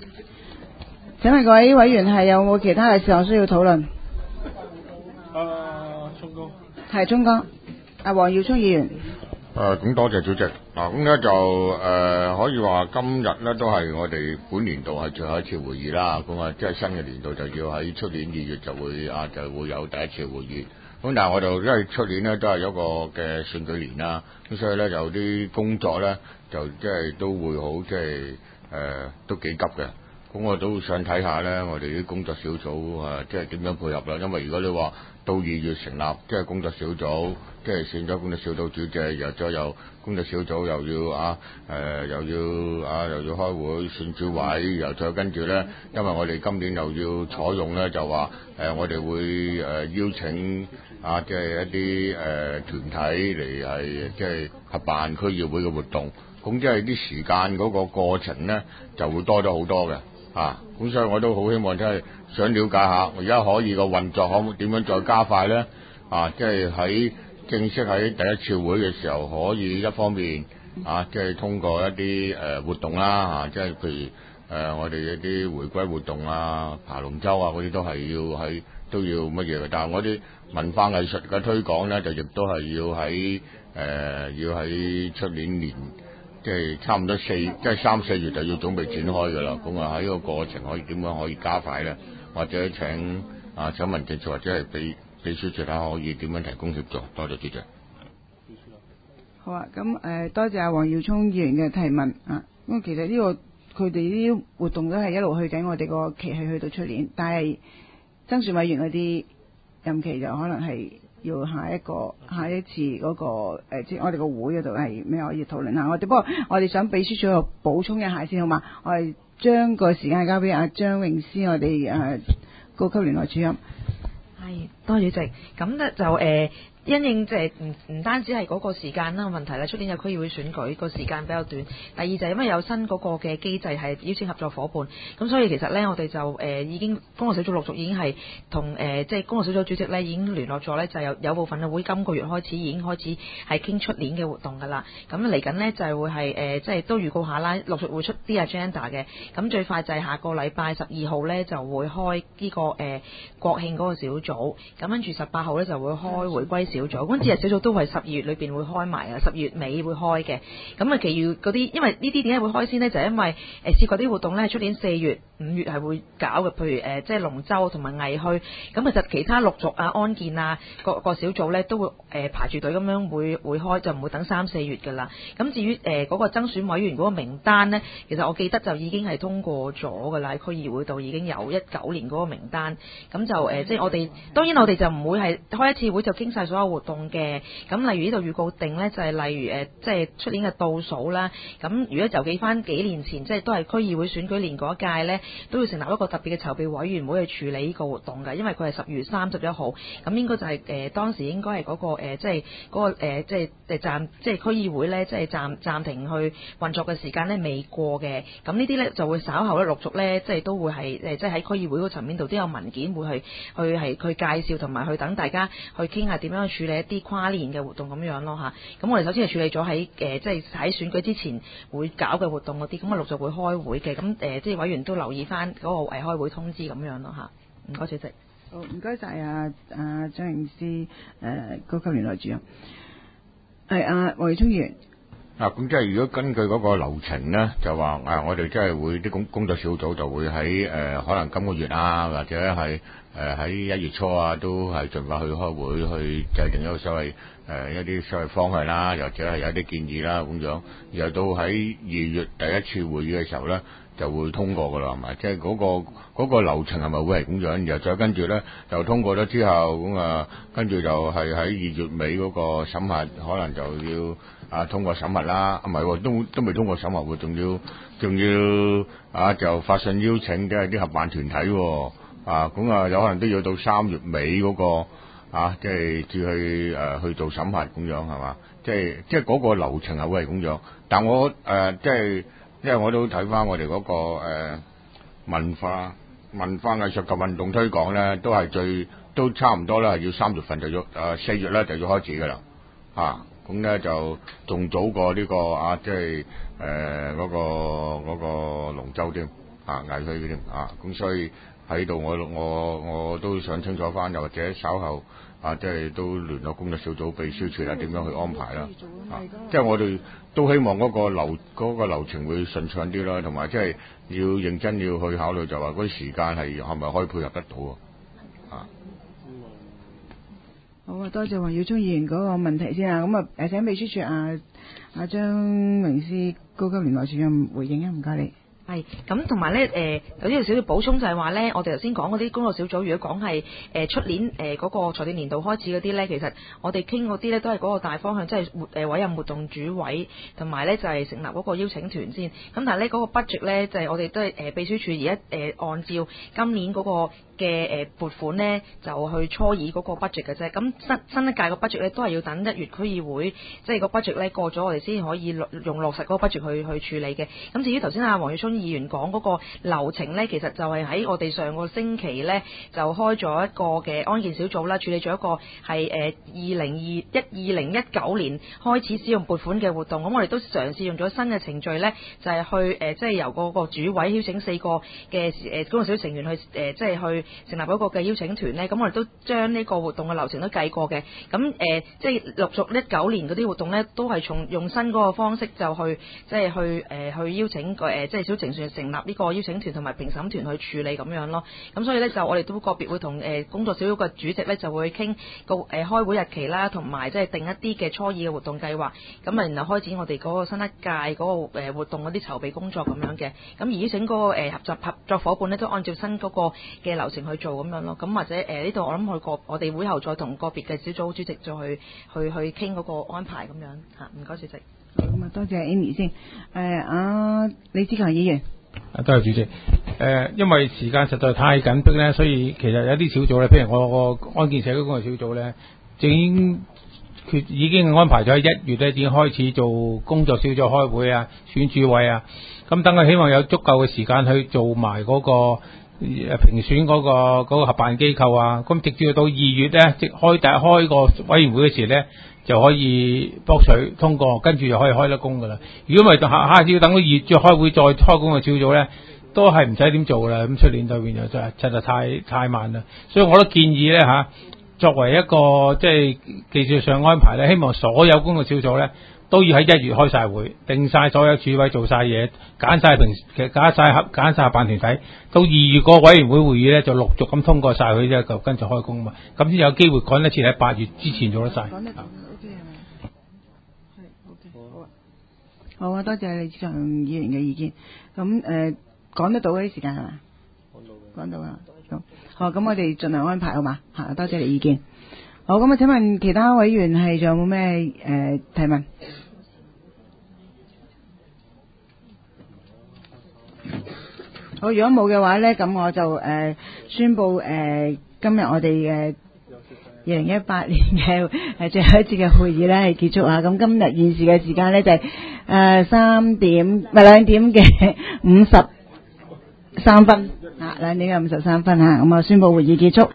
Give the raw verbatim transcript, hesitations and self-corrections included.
請問各位委員係有冇其他嘅事項需要討論？ 啊，聰哥。 係聰哥，阿黃耀聰議員。 誒，咁多謝主席。嗱，咁咧就誒可以話今日咧都係我哋本年度係最後一次會議啦。咁啊，即係新嘅年度就要喺出年二月就會啊就會有第一次會議。咁但係我就因為出年咧都係一個嘅選舉年啦，咁所以咧有啲工作咧就即係都會好即係誒都幾急嘅。咁我都想睇下咧，我哋啲工作小組啊，即係點樣配合啦？因為如果你話到二月成立，即係工作小組，即係選咗工作小組主席，又再有工作小組又要啊誒、呃、又要啊又要開會選主委，又再跟住咧，因為我哋今年又要採用咧，就話誒、呃、我哋會誒、呃、邀請啊，即係一啲誒、呃、團體嚟係即係合辦區議會嘅活動，咁即係啲時間嗰個過程咧就會多咗好多嘅。啊，咁所以我都好希望真係想了解下，而家可以個運作可唔點樣再加快咧？啊，即係喺正式喺第一次會嘅時候，可以一方面啊，即係通過一啲誒、呃、活動啦，啊，即係譬如誒、呃、我哋一啲回歸活動啊、爬龍舟啊嗰啲都係要喺都要乜嘢嘅，但係我啲文化藝術嘅推廣咧，就亦都係要喺誒、呃、要喺出年年。即係差唔多四，即係三四月就要準備展開㗎啦。咁啊喺個過程可以點樣可以加快咧？或者請啊請民政處或者係秘秘書處睇下可以點樣提供協助？多謝主席。 好啊，咁誒、呃、多謝阿黃耀聰議員嘅提問啊。咁其實呢、這個佢哋呢啲活動都係一路去緊，我哋個期係去到出年，但係增選委員嗰啲任期就可能係。要下一個下一次嗰、那個誒，即、呃、係我哋個會嗰度係咩可以討論下？我哋不過我哋想秘書處度補充一下先好嘛？我哋將個時間交俾阿張詠詩，我哋誒、呃、高級聯絡主任。 係，多謝主席。咁咧就誒。呃因應即係唔唔單止係嗰個時間啦問題啦，出年有區議會選舉個時間比較短。第二就係因為有新嗰個嘅機制係邀請合作伙伴，咁所以其實呢，我哋就誒、呃、已經工作小組陸續已經係同誒即係工作小組主席呢已經聯絡咗呢，就有有部分嘅會今個月開始已經開始係傾出年嘅活動㗎啦。咁嚟緊呢，就係會係誒即係都預告下啦，陸續會出啲 agenda 嘅。咁最快就係下個禮拜十二號呢，就會開呢、這個誒、呃、國慶嗰個小組，咁跟住十八號呢，就會開回歸小組，咁節日小組都係十二月裏邊會開埋啊，十二月尾會開嘅。咁啊，其餘嗰啲，因為呢啲點解會開先呢？就係、因為誒、呃、試過啲活動呢，出年四月、五月係會搞嘅，譬如誒、呃、即係龍舟同埋藝墟。咁其實其他陸續啊、安建啊各個小組呢，都會誒、呃、排住隊咁樣會會開，就唔會等三四月㗎啦。咁至於誒嗰、呃那個增選委員嗰個名單呢，其實我記得就已經係通過咗㗎啦，喺區議會度已經有一九年嗰個名單。咁就誒、呃、即係我哋當然我哋就唔會係開一次會就傾晒所有活動嘅。咁例如呢度預告定呢，就係、是、例如誒、呃、即係出年嘅倒數啦。咁如果就記翻幾年前，即係都係區議會選舉年嗰一屆呢，都會成立一個特別嘅籌備委員會去處理呢個活動㗎。因為佢係十月三十一號，咁應該就係、是、誒、呃、當時應該係嗰、那個、呃、即係嗰、那個、呃、即係誒暫即係區議會呢，即係暫暫停去運作嘅時間呢未過嘅。咁呢啲呢，就會稍後咧陸續呢，即係都會係誒即係喺區議會嗰個層面度都有文件會去去係去介紹同埋去等大家去傾下點樣去處理一啲跨年嘅活動咁樣咯嚇。咁我哋首先係處理咗喺誒即係喺選舉之前會搞嘅活動嗰啲，咁啊陸續會開會嘅。咁誒即係委員都留意翻嗰個誒開會通知咁樣咯嚇。唔該主席。 好，唔該晒啊啊張詠詩誒高級聯絡主任。係啊黃耀聰議員。 啊，咁即係如果根據嗰個流程咧，就話啊，我哋即係會啲工工作小組就會喺誒、呃、可能今個月啊，或者係誒喺一月初啊，都係盡快去開會去制定一個所謂誒、呃、一啲所謂方向啦，或者係有啲建議啦咁樣，然後到喺二月第一次會議嘅時候咧，就會通過噶啦，係咪？即係嗰個嗰個流程係咪會係咁樣？然後再跟住咧，就通過咗之後咁啊，跟住就係喺二月尾嗰個審核，可能就要。啊，通過審核啦，唔係喎，都都未通過審核喎，仲要仲要啊，就發信邀請嘅啲合辦團體喎，啊，咁啊有可能都要到三月尾嗰個啊，即係至去誒去做審核咁樣係嘛？即係即係嗰個流程係會係咁樣，但我誒即係因為我都睇翻我哋嗰個誒文化文化藝術及運動推廣咧，都係最都差唔多啦，係要三月份就要誒四月咧就要開始㗎啦，嚇。咁咧就仲早過呢、這個啊，即係誒嗰個嗰、那個龍舟添啊危佢添啊，咁所以喺度我我我都想清楚翻，又或者稍後啊，即係都聯絡工作小組秘書處啦，點樣去安排啦？啊，即係我哋都希望嗰個流嗰、嗰個流程會順暢啲啦，同埋即係要認真要去考慮，就話嗰啲時間係係咪可以配合得到啊？ 好啊，多謝黃耀聰議員嗰個問題先啊，咁啊誒請秘書處啊啊張明思高級聯絡處長回應啊，唔該你。 係咁，同埋咧誒有啲少少補充就係話咧，我哋頭先講嗰啲工作小組，如果講係誒出年誒嗰個財政年度開始嗰啲咧，其實我哋傾嗰啲咧都係嗰個大方向，即係活誒委任活動主委，同埋咧就係成立嗰個邀請團先。咁但係咧嗰個 budget 咧就係我哋都係誒秘書處而家誒按照今年嗰個嘅誒撥款咧就去初議嗰個 budget 嘅啫。咁新新一屆個 budget 咧都係要等一月區議會即係個 budget 咧過咗，我哋先可以用落實嗰個 budget 去去處理嘅。咁至於頭先阿黃耀聰議員講嗰個流程咧，其實就係喺我哋上個星期咧就開咗一個嘅安建小組啦，處理咗一個係誒二零二一二零一九年開始使用撥款嘅活動。咁我哋都嘗試用咗新嘅程序咧，就係、是、去誒即係由嗰個主委邀請四個嘅誒工作小組成員去誒即係去成立一個嘅邀請團咧。咁我哋都將呢個活動嘅流程都計過嘅。咁誒即係陸續一九年嗰啲活動咧，都係從用新嗰個方式就去即係、就是、去誒、呃、去邀請個誒即係小程序成立呢個邀請團同埋評審團去處理咁樣咯。咁所以咧就我哋都個別會同誒工作小組嘅主席咧就會傾個誒開會日期啦，同埋即係定一啲嘅初議嘅活動計劃。咁啊然後開展我哋嗰個新一屆嗰個誒活動嗰啲籌備工作咁樣嘅。咁而邀請嗰個誒合作合作夥伴咧都按照新嗰個嘅流程去做咁樣咯。咁或者誒呢度我諗去個我哋會後再同個別嘅小組主席再去去去傾嗰個安排咁樣嚇。唔該主席。 好，咁啊多謝 Amy 先。誒啊李志強議員。 啊，多謝主席。誒、呃，因為時間實在太緊迫咧，所以其實有啲小組咧，譬如我個安建社區工作小組咧，已經決已經安排咗喺一月咧，已經開始做工作小組開會啊、選主委啊。咁等佢希望有足夠嘅時間去做埋嗰、那個誒評選嗰、那個嗰、那個合辦機構啊。咁直至到二月咧，即開第開個委員會嘅時咧，就可以博取通過，跟住就可以開得工噶啦。如果唔係，下下次要等到二月再開會再開工嘅小組咧，都係唔使點做啦。咁出年對面就真係實在太太慢啦。所以我都建議咧嚇，作為一個即係技術上安排咧，希望所有工作小組咧都要喺一月開晒會，定晒所有主委做晒嘢，揀晒平揀晒合揀曬合辦團體，到二月個委員會會議咧就陸續咁通過晒佢啫，就跟住開工嘛。咁先有機會趕一次喺八月之前做得晒。 好啊，多謝李志強議員嘅意見。咁誒講得到嗰啲時間係嘛？講到啊，好。好，咁我哋盡量安排好嘛？嚇，多謝你意見。好，咁啊請問其他委員係仲有冇咩誒提問？好，如果冇嘅話咧，咁我就誒、呃、宣布誒、呃、今日我哋嘅二零一八年嘅誒最後一次嘅會議咧係結束啊！咁今日現時嘅時間咧就係誒三點唔係兩點嘅五十三分啊，兩點嘅五十三分嚇，咁我宣布會議結束。